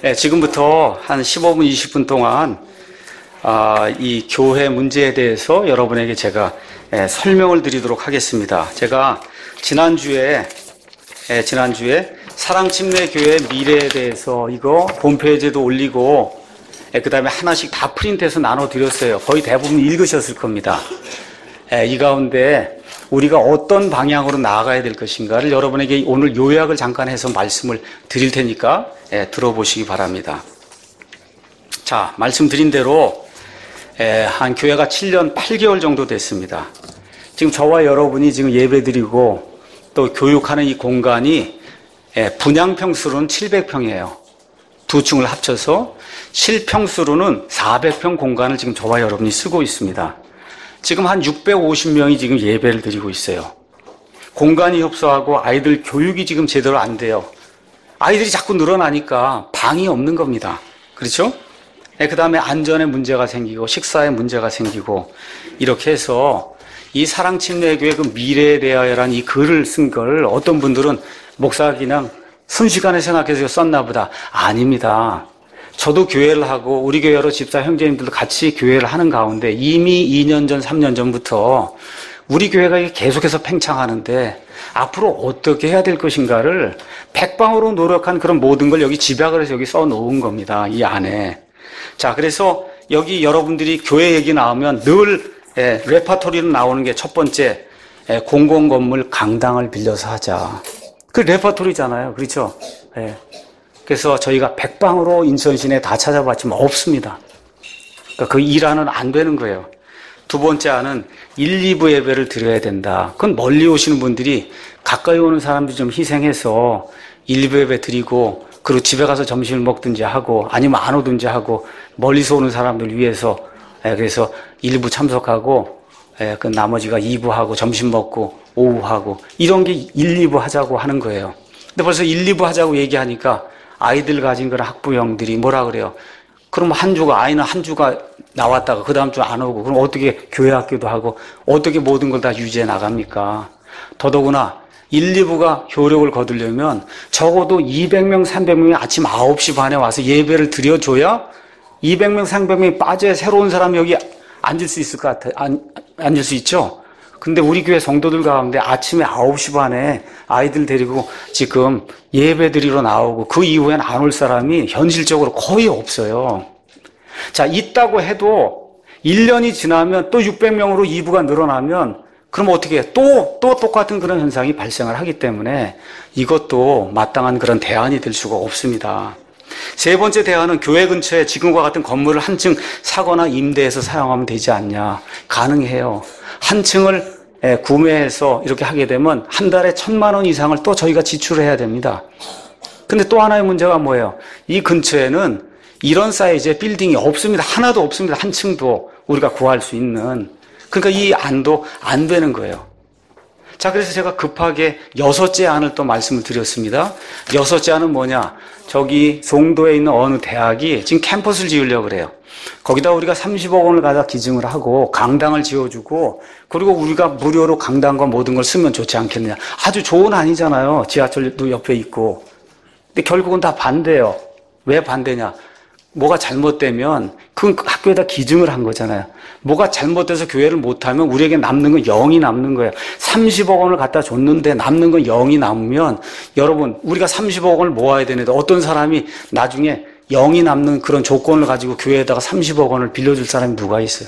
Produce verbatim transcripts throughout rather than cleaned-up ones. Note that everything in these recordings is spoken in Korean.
네, 지금부터 한 십오 분, 이십 분 동안 아, 이 교회 문제에 대해서 여러분에게 제가 예, 설명을 드리도록 하겠습니다. 제가 지난주에 예, 지난주에 사랑침례교회 미래에 대해서 이거 홈페이지에도 올리고 예, 그 다음에 하나씩 다 프린트해서 나눠드렸어요. 거의 대부분 읽으셨을 겁니다. 예, 이 가운데 우리가 어떤 방향으로 나아가야 될 것인가를 여러분에게 오늘 요약을 잠깐 해서 말씀을 드릴 테니까 예, 들어보시기 바랍니다. 자, 말씀드린 대로 예, 한 교회가 칠 년 팔 개월 정도 됐습니다. 지금 저와 여러분이 지금 예배드리고 또 교육하는 이 공간이 예, 분양평수로는 칠백 평이에요. 두 층을 합쳐서 실평수로는 사백 평 공간을 지금 저와 여러분이 쓰고 있습니다. 지금 한 육백오십 명이 지금 예배를 드리고 있어요. 공간이 협소하고 아이들 교육이 지금 제대로 안 돼요. 아이들이 자꾸 늘어나니까 방이 없는 겁니다. 그렇죠? 네, 그 다음에 안전에 문제가 생기고 식사에 문제가 생기고 이렇게 해서 이 사랑침례교회 그 미래에 대하여라는 이 글을 쓴 걸 어떤 분들은 목사가 그냥 순식간에 생각해서 썼나 보다. 아닙니다. 저도 교회를 하고 우리 교회 여러 집사 형제님들도 같이 교회를 하는 가운데 이미 이 년 전, 삼 년 전부터 우리 교회가 계속해서 팽창하는데 앞으로 어떻게 해야 될 것인가를 백방으로 노력한 그런 모든 걸 여기 집약을 해서 여기 써놓은 겁니다. 이 안에. 자, 그래서 여기 여러분들이 교회 얘기 나오면 늘 예, 레파토리로 나오는 게 첫 번째 예, 공공건물 강당을 빌려서 하자. 그 레파토리잖아요. 그렇죠? 예. 그래서 저희가 백방으로 인천 시내 다 찾아봤지만 없습니다. 그러니까 그 일화는 안 되는 거예요. 두 번째 안은 일, 이 부 예배를 드려야 된다. 그건 멀리 오시는 분들이 가까이 오는 사람들 좀 희생해서 일, 이 부 예배 드리고 그리고 집에 가서 점심을 먹든지 하고 아니면 안 오든지 하고 멀리서 오는 사람들 위해서 예, 그래서 일 부 참석하고 예, 그 나머지가 이 부 하고 점심 먹고 오후 하고 이런 게 일, 이 부 하자고 하는 거예요. 근데 벌써 일, 이 부 하자고 얘기하니까 아이들 가진 그런 학부형들이 뭐라 그래요? 그럼 한 주가, 아이는 한 주가 나왔다가 그 다음 주 안 오고, 그럼 어떻게 교회 학교도 하고, 어떻게 모든 걸 다 유지해 나갑니까? 더더구나, 일, 이 부가 효력을 거두려면 적어도 이백 명, 삼백 명이 아침 아홉 시 반에 와서 예배를 드려줘야 이백 명, 삼백 명이 빠져야 새로운 사람이 여기 앉을 수 있을 것 같아요. 안, 앉을 수 있죠? 근데 우리 교회 성도들 가운데 아침에 아홉 시 반에 아이들 데리고 지금 예배 드리러 나오고 그 이후엔 안 올 사람이 현실적으로 거의 없어요. 자, 있다고 해도 일 년이 지나면 또 육백 명으로 이 부가 늘어나면 그럼 어떻게 해? 또, 또 똑같은 그런 현상이 발생을 하기 때문에 이것도 마땅한 그런 대안이 될 수가 없습니다. 세 번째 대안은 교회 근처에 지금과 같은 건물을 한 층 사거나 임대해서 사용하면 되지 않냐. 가능해요. 한 층을 구매해서 이렇게 하게 되면 한 달에 천만 원 이상을 또 저희가 지출을 해야 됩니다. 근데 또 하나의 문제가 뭐예요? 이 근처에는 이런 사이즈의 빌딩이 없습니다. 하나도 없습니다. 한 층도 우리가 구할 수 있는. 그러니까 이 안도 안 되는 거예요. 자, 그래서 제가 급하게 여섯째 안을 또 말씀을 드렸습니다. 여섯째 안은 뭐냐? 저기 송도에 있는 어느 대학이 지금 캠퍼스를 지으려고 그래요. 거기다 우리가 삼십억 원을 갖다 기증을 하고 강당을 지어주고 그리고 우리가 무료로 강당과 모든 걸 쓰면 좋지 않겠느냐. 아주 좋은 안이잖아요. 지하철도 옆에 있고. 근데 결국은 다 반대예요. 왜 반대냐? 뭐가 잘못되면 그 학교에다 기증을 한 거잖아요. 뭐가 잘못돼서 교회를 못하면 우리에게 남는 건 영이 남는 거예요. 삼십억 원을 갖다 줬는데 남는 건 영이 남으면 여러분 우리가 삼십억 원을 모아야 되는데 어떤 사람이 나중에 영이 남는 그런 조건을 가지고 교회에다가 삼십억 원을 빌려줄 사람이 누가 있어요?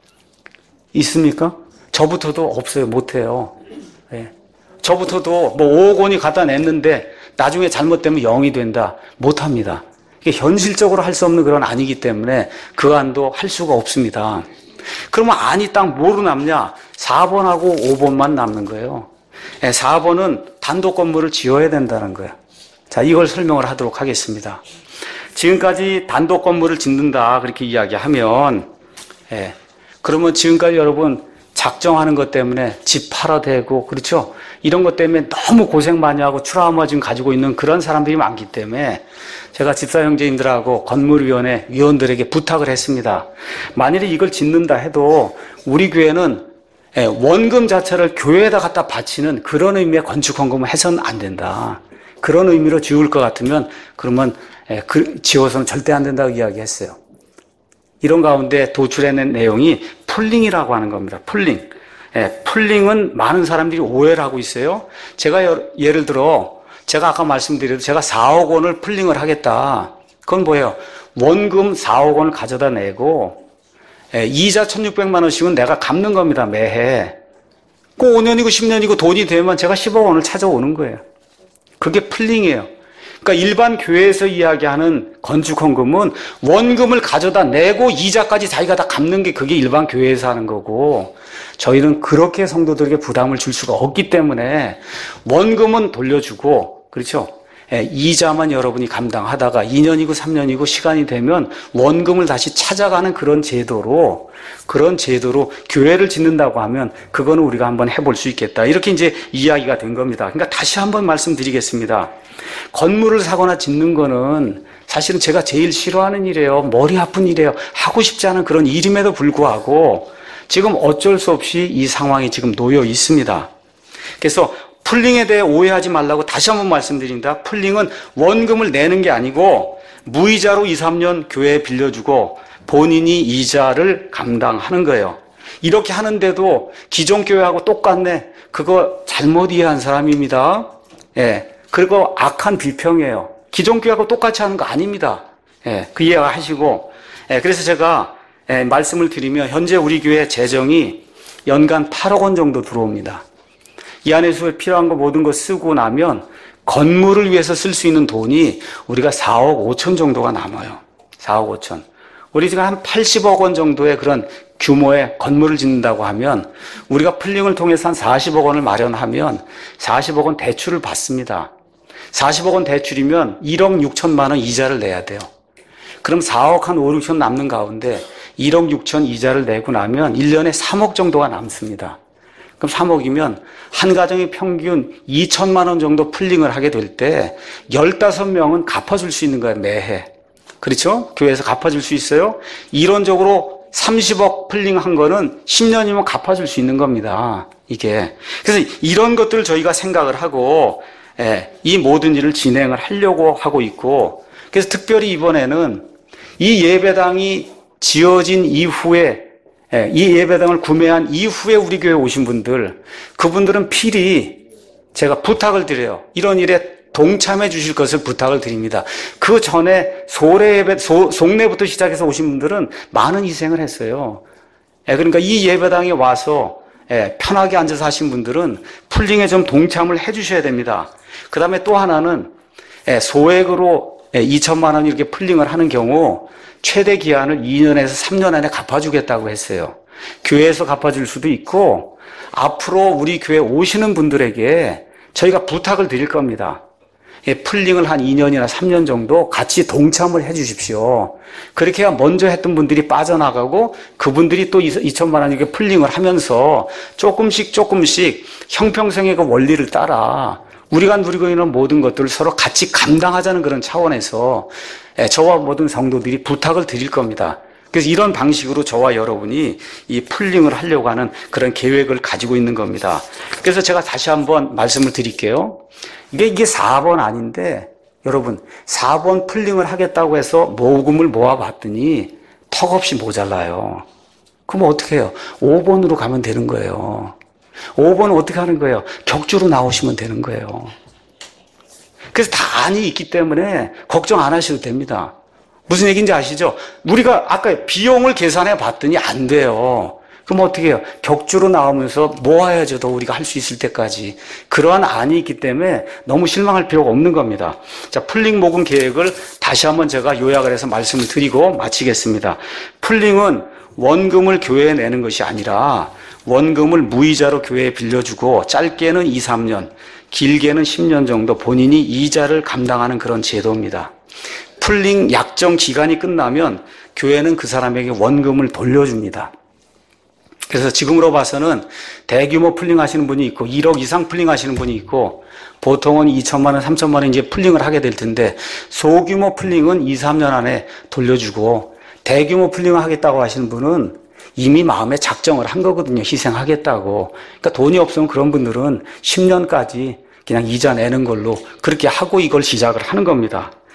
있습니까? 저부터도 없어요. 못해요. 네. 저부터도 뭐 오억 원이 갖다 냈는데 나중에 잘못되면 영이 된다. 못합니다. 이게 현실적으로 할 수 없는 그런 안이기 때문에 그 안도 할 수가 없습니다. 그러면 안이 딱 뭐로 남냐? 사 번하고 오 번만 남는 거예요. 네, 사 번은 단독 건물을 지어야 된다는 거예요. 자, 이걸 설명을 하도록 하겠습니다. 지금까지 단독 건물을 짓는다 그렇게 이야기하면 예, 그러면 지금까지 여러분 작정하는 것 때문에 집 팔아대고 그렇죠? 이런 것 때문에 너무 고생 많이 하고 트라우마 지금 가지고 있는 그런 사람들이 많기 때문에 제가 집사 형제님들하고 건물위원회 위원들에게 부탁을 했습니다. 만일에 이걸 짓는다 해도 우리 교회는 원금 자체를 교회에다 갖다 바치는 그런 의미의 건축 헌금을 해서는 안 된다. 그런 의미로 지을 것 같으면 그러면 예, 그, 지워서는 절대 안 된다고 이야기했어요. 이런 가운데 도출해낸 내용이 풀링이라고 하는 겁니다. 풀링. 예, 풀링은 많은 사람들이 오해를 하고 있어요. 제가 여, 예를 들어 제가 아까 말씀드려도 제가 사억 원을 풀링을 하겠다. 그건 뭐예요? 원금 사억 원을 가져다 내고 예, 이자 천육백만 원씩은 내가 갚는 겁니다. 매해. 꼭 오 년이고 십 년이고 돈이 되면 제가 십억 원을 찾아오는 거예요. 그게 풀링이에요. 그러니까 일반 교회에서 이야기하는 건축헌금은 원금을 가져다 내고 이자까지 자기가 다 갚는 게 그게 일반 교회에서 하는 거고, 저희는 그렇게 성도들에게 부담을 줄 수가 없기 때문에 원금은 돌려주고, 그렇죠? 예, 이자만 여러분이 감당하다가 이 년이고 삼 년이고 시간이 되면 원금을 다시 찾아가는 그런 제도로, 그런 제도로 교회를 짓는다고 하면 그거는 우리가 한번 해볼 수 있겠다. 이렇게 이제 이야기가 된 겁니다. 그러니까 다시 한번 말씀드리겠습니다. 건물을 사거나 짓는 거는 사실은 제가 제일 싫어하는 일이에요. 머리 아픈 일이에요. 하고 싶지 않은 그런 일임에도 불구하고 지금 어쩔 수 없이 이 상황이 지금 놓여 있습니다. 그래서 풀링에 대해 오해하지 말라고 다시 한번 말씀드립니다. 풀링은 원금을 내는 게 아니고 무이자로 이, 삼 년 교회에 빌려주고 본인이 이자를 감당하는 거예요. 이렇게 하는데도 기존 교회하고 똑같네. 그거 잘못 이해한 사람입니다. 예. 그리고 악한 비평이에요. 기존 교회하고 똑같이 하는 거 아닙니다. 예. 그 이해 하시고. 예. 그래서 제가 예, 말씀을 드리면 현재 우리 교회 재정이 연간 팔억 원 정도 들어옵니다. 이 안에서 필요한 거 모든 거 쓰고 나면 건물을 위해서 쓸 수 있는 돈이 우리가 사억 오천 정도가 남아요. 사억 오천. 우리 지금 한 팔십억 원 정도의 그런 규모의 건물을 짓는다고 하면 우리가 풀링을 통해서 한 사십억 원을 마련하면 사십억 원 대출을 받습니다. 사십억 원 대출이면 일억 육천만 원 이자를 내야 돼요. 그럼 사억 한 오, 육천 남는 가운데 일억 육천 이자를 내고 나면 일 년에 삼억 정도가 남습니다. 그럼 삼억이면 한 가정의 평균 이천만 원 정도 풀링을 하게 될 때 열다섯 명은 갚아줄 수 있는 거예요, 매해. 그렇죠? 교회에서 갚아줄 수 있어요? 이론적으로 삼십억 풀링한 거는 십 년이면 갚아줄 수 있는 겁니다. 이게. 그래서 이런 것들을 저희가 생각을 하고 예, 이 모든 일을 진행을 하려고 하고 있고, 그래서 특별히 이번에는 이 예배당이 지어진 이후에 예, 이 예배당을 구매한 이후에 우리 교회에 오신 분들, 그분들은 필히 제가 부탁을 드려요. 이런 일에 동참해 주실 것을 부탁을 드립니다. 그 전에 소래 예배, 소, 속내부터 시작해서 오신 분들은 많은 희생을 했어요. 예, 그러니까 이 예배당에 와서 예, 편하게 앉아서 하신 분들은 풀링에 좀 동참을 해 주셔야 됩니다. 그 다음에 또 하나는 예, 소액으로 예, 이천만 원 이렇게 풀링을 하는 경우 최대 기한을 이 년에서 삼 년 안에 갚아주겠다고 했어요. 교회에서 갚아줄 수도 있고 앞으로 우리 교회 오시는 분들에게 저희가 부탁을 드릴 겁니다. 예, 풀링을 한 이 년이나 삼 년 정도 같이 동참을 해 주십시오. 그렇게 해야 먼저 했던 분들이 빠져나가고 그분들이 또 이천만 원 이렇게 풀링을 하면서 조금씩 조금씩 형평성의 그 원리를 따라 우리가 누리고 있는 모든 것들을 서로 같이 감당하자는 그런 차원에서 저와 모든 성도들이 부탁을 드릴 겁니다. 그래서 이런 방식으로 저와 여러분이 이 풀링을 하려고 하는 그런 계획을 가지고 있는 겁니다. 그래서 제가 다시 한번 말씀을 드릴게요. 이게, 이게 사 번 아닌데, 여러분, 사 번 풀링을 하겠다고 해서 모금을 모아봤더니 턱없이 모자라요. 그럼 어떻게 해요? 오 번으로 가면 되는 거예요. 오 번은 어떻게 하는 거예요? 격주로 나오시면 되는 거예요. 그래서 다 안이 있기 때문에 걱정 안 하셔도 됩니다. 무슨 얘기인지 아시죠? 우리가 아까 비용을 계산해 봤더니 안 돼요. 그럼 어떻게 해요? 격주로 나오면서 모아야죠. 더 우리가 할 수 있을 때까지. 그러한 안이 있기 때문에 너무 실망할 필요가 없는 겁니다. 자, 풀링 모금 계획을 다시 한번 제가 요약을 해서 말씀을 드리고 마치겠습니다. 풀링은 원금을 교회에 내는 것이 아니라 원금을 무이자로 교회에 빌려주고 짧게는 이, 삼 년, 길게는 십 년 정도 본인이 이자를 감당하는 그런 제도입니다. 풀링 약정 기간이 끝나면 교회는 그 사람에게 원금을 돌려줍니다. 그래서 지금으로 봐서는 대규모 풀링 하시는 분이 있고 일억 이상 풀링 하시는 분이 있고 보통은 이천만 원, 삼천만 원 이제 풀링을 하게 될 텐데 소규모 풀링은 이, 삼 년 안에 돌려주고 대규모 풀링을 하겠다고 하시는 분은 이미 마음에 작정을 한 거거든요. 희생하겠다고. 그러니까 돈이 없으면 그런 분들은 십 년까지 그냥 이자 내는 걸로 그렇게 하고 이걸 시작을 하는 겁니다.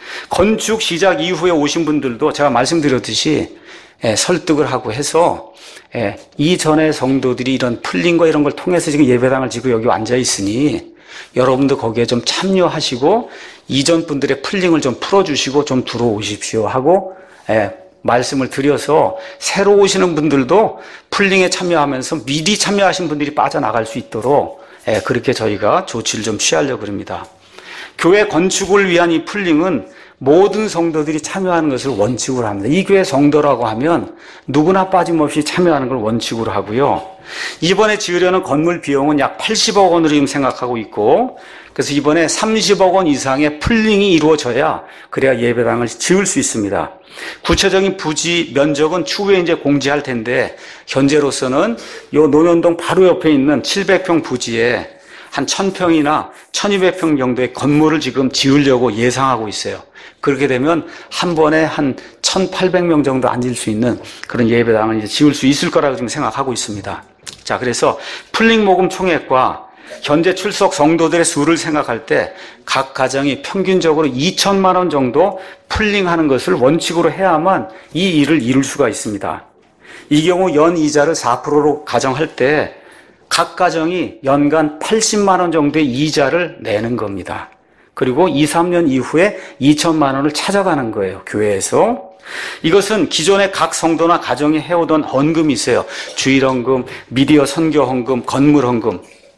건축 시작 이후에 오신 분들도 제가 말씀드렸듯이 예, 설득을 하고 해서 예, 이전의 성도들이 이런 풀링과 이런 걸 통해서 지금 예배당을 지고 여기 앉아 있으니 여러분도 거기에 좀 참여하시고 이전 분들의 풀링을 좀 풀어주시고 좀 들어오십시오 하고 예, 말씀을 드려서 새로 오시는 분들도 풀링에 참여하면서 미리 참여하신 분들이 빠져나갈 수 있도록 예, 그렇게 저희가 조치를 좀 취하려고 합니다. 교회 건축을 위한 이 풀링은 모든 성도들이 참여하는 것을 원칙으로 합니다. 이 교회 성도라고 하면 누구나 빠짐없이 참여하는 걸 원칙으로 하고요. 이번에 지으려는 건물 비용은 약 팔십억 원으로 지금 생각하고 있고, 그래서 이번에 삼십억 원 이상의 풀링이 이루어져야 그래야 예배당을 지을 수 있습니다. 구체적인 부지 면적은 추후에 이제 공지할 텐데, 현재로서는 요 논현동 바로 옆에 있는 칠백 평 부지에 한 천 평이나 천이백 평 정도의 건물을 지금 지으려고 예상하고 있어요. 그렇게 되면 한 번에 한 천팔백 명 정도 앉을 수 있는 그런 예배당을 이제 지을 수 있을 거라고 지금 생각하고 있습니다. 자, 그래서 풀링 모금 총액과 현재 출석 성도들의 수를 생각할 때 각 가정이 평균적으로 이천만 원 정도 풀링하는 것을 원칙으로 해야만 이 일을 이룰 수가 있습니다. 이 경우 연 이자를 사 퍼센트로 가정할 때 각 가정이 연간 팔십만 원 정도의 이자를 내는 겁니다. 그리고 이, 삼 년 이후에 이천만 원을 찾아가는 거예요, 교회에서. 이것은 기존에 각 성도나 가정이 해오던 헌금이 있어요. 주일 헌금, 미디어 선교 헌금, 건물 헌금.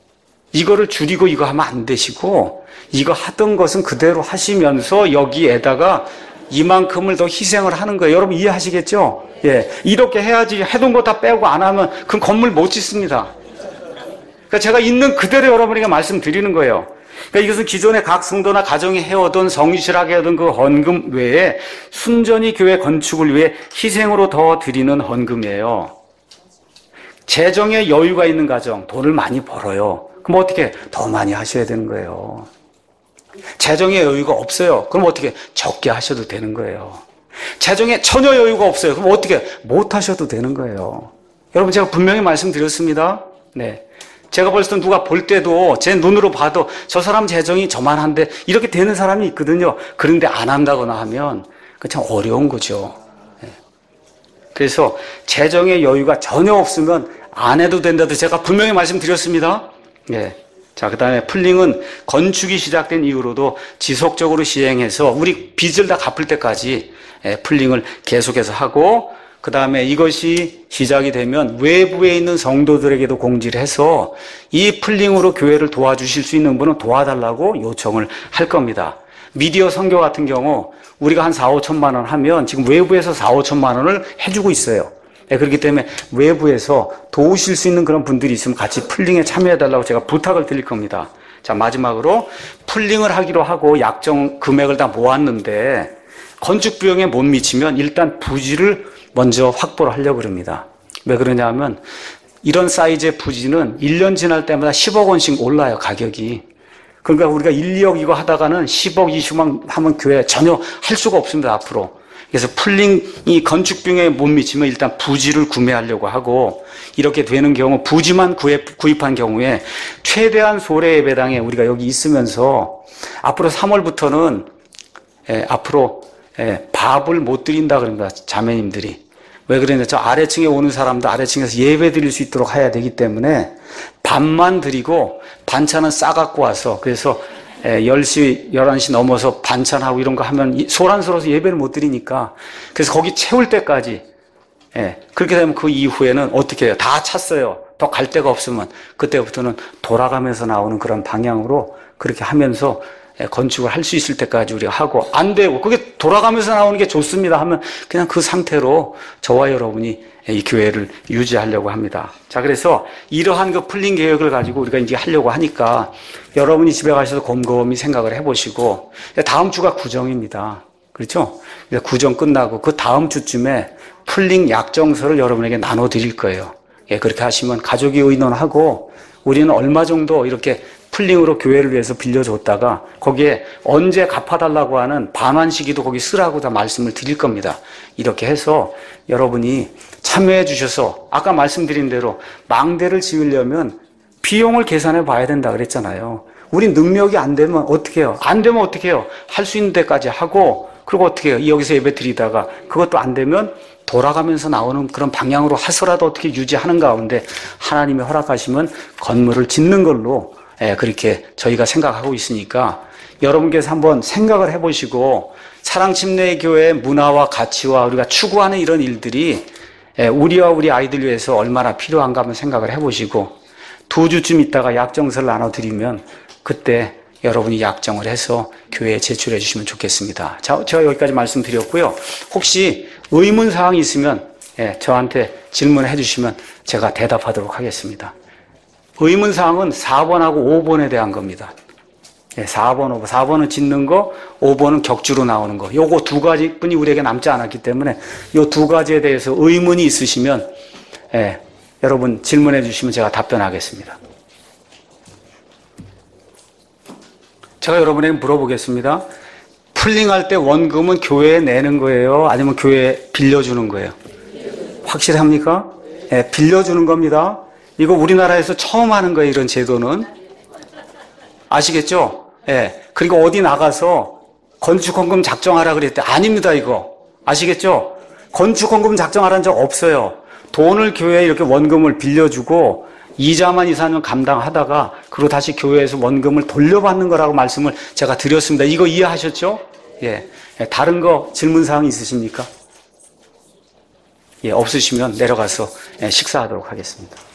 이거를 줄이고 이거 하면 안 되시고, 이거 하던 것은 그대로 하시면서 여기에다가 이만큼을 더 희생을 하는 거예요. 여러분 이해하시겠죠? 예. 이렇게 해야지 해둔 거 다 빼고 안 하면 그 건물 못 짓습니다. 그러니까 제가 있는 그대로 여러분에게 말씀드리는 거예요. 그러니까 이것은 기존의 각 성도나 가정이 해오던 성실하게 하던 그 헌금 외에 순전히 교회 건축을 위해 희생으로 더 드리는 헌금이에요. 재정에 여유가 있는 가정, 돈을 많이 벌어요. 그럼 어떻게? 더 많이 하셔야 되는 거예요. 재정에 여유가 없어요. 그럼 어떻게? 적게 하셔도 되는 거예요. 재정에 전혀 여유가 없어요. 그럼 어떻게? 못 하셔도 되는 거예요. 여러분 제가 분명히 말씀드렸습니다. 네. 제가 벌써 누가 볼 때도 제 눈으로 봐도 저 사람 재정이 저만한데 이렇게 되는 사람이 있거든요. 그런데 안 한다거나 하면 그 참 어려운 거죠. 그래서 재정의 여유가 전혀 없으면 안 해도 된다도 제가 분명히 말씀드렸습니다. 예. 자, 그 다음에 풀링은 건축이 시작된 이후로도 지속적으로 시행해서 우리 빚을 다 갚을 때까지 풀링을 계속해서 하고, 그 다음에 이것이 시작이 되면 외부에 있는 성도들에게도 공지를 해서 이 풀링으로 교회를 도와주실 수 있는 분은 도와달라고 요청을 할 겁니다. 미디어 선교 같은 경우 우리가 한 사, 오천만 원 하면 지금 외부에서 사, 오천만 원을 해주고 있어요. 네, 그렇기 때문에 외부에서 도우실 수 있는 그런 분들이 있으면 같이 풀링에 참여해달라고 제가 부탁을 드릴 겁니다. 자, 마지막으로 풀링을 하기로 하고 약정 금액을 다 모았는데 건축 비용에 못 미치면 일단 부지를 먼저 확보를 하려고 합니다. 왜 그러냐 하면 이런 사이즈의 부지는 일 년 지날 때마다 십억 원씩 올라요, 가격이. 그러니까 우리가 일, 이억 이거 하다가는 십억, 이십억 하면 교회 전혀 할 수가 없습니다, 앞으로. 그래서 풀링이 건축 비용에 못 미치면 일단 부지를 구매하려고 하고, 이렇게 되는 경우 부지만 구입, 구입한 경우에 최대한 소래 예배당에 우리가 여기 있으면서 앞으로 삼월부터는 예, 앞으로 예, 밥을 못 드린다 그럽니다, 자매님들이. 왜 그러냐, 저 아래층에 오는 사람도 아래층에서 예배 드릴 수 있도록 해야 되기 때문에 밥만 드리고 반찬은 싸갖고 와서, 그래서 열 시, 열한 시 넘어서 반찬하고 이런 거 하면 소란스러워서 예배를 못 드리니까, 그래서 거기 채울 때까지, 예, 그렇게 되면 그 이후에는 어떻게 해요? 다 찼어요. 더 갈 데가 없으면 그때부터는 돌아가면서 나오는 그런 방향으로 그렇게 하면서 건축을 할 수 있을 때까지 우리가 하고, 안 되고 그게 돌아가면서 나오는 게 좋습니다 하면 그냥 그 상태로 저와 여러분이 이 교회를 유지하려고 합니다. 자, 그래서 이러한 그 풀링 계획을 가지고 우리가 이제 하려고 하니까 여러분이 집에 가셔서 곰곰이 생각을 해보시고, 다음 주가 구정입니다. 그렇죠? 구정 끝나고 그 다음 주쯤에 풀링 약정서를 여러분에게 나눠드릴 거예요. 예, 그렇게 하시면 가족이 의논하고 우리는 얼마 정도 이렇게 풀링으로 교회를 위해서 빌려줬다가 거기에 언제 갚아달라고 하는 반환 시기도 거기 쓰라고 다 말씀을 드릴 겁니다. 이렇게 해서 여러분이 참여해 주셔서 아까 말씀드린 대로 망대를 지으려면 비용을 계산해 봐야 된다 그랬잖아요. 우리 능력이 안 되면 어떻게 해요? 안 되면 어떻게 해요? 할 수 있는 데까지 하고, 그리고 어떻게 해요? 여기서 예배 드리다가 그것도 안 되면 돌아가면서 나오는 그런 방향으로 해서라도 어떻게 유지하는 가운데 하나님이 허락하시면 건물을 짓는 걸로 예, 그렇게 저희가 생각하고 있으니까 여러분께서 한번 생각을 해보시고 사랑침례교회의 문화와 가치와 우리가 추구하는 이런 일들이 예, 우리와 우리 아이들 위해서 얼마나 필요한가 한번 생각을 해보시고 두 주쯤 있다가 약정서를 나눠드리면 그때 여러분이 약정을 해서 교회에 제출해 주시면 좋겠습니다. 자, 제가 여기까지 말씀드렸고요. 혹시 의문사항이 있으면 예, 저한테 질문해 주시면 제가 대답하도록 하겠습니다. 의문사항은 사 번하고 오 번에 대한 겁니다. 예, 사 번, 오 번. 사 번은 짓는 거, 오 번은 격주로 나오는 거. 요거 두 가지뿐이 우리에게 남지 않았기 때문에 요 두 가지에 대해서 의문이 있으시면 예, 여러분 질문해 주시면 제가 답변하겠습니다. 제가 여러분에게 물어보겠습니다. 풀링할 때 원금은 교회에 내는 거예요? 아니면 교회에 빌려주는 거예요? 확실합니까? 예, 빌려주는 겁니다. 이거 우리나라에서 처음 하는 거예요, 이런 제도는. 아시겠죠? 예. 그리고 어디 나가서 건축헌금 작정하라 그랬대. 아닙니다, 이거. 아시겠죠? 건축헌금 작정하라는 적 없어요. 돈을 교회에 이렇게 원금을 빌려주고 이자만 이, 사 년 감당하다가 그리고 다시 교회에서 원금을 돌려받는 거라고 말씀을 제가 드렸습니다. 이거 이해하셨죠? 예. 다른 거 질문사항 있으십니까? 예, 없으시면 내려가서 식사하도록 하겠습니다.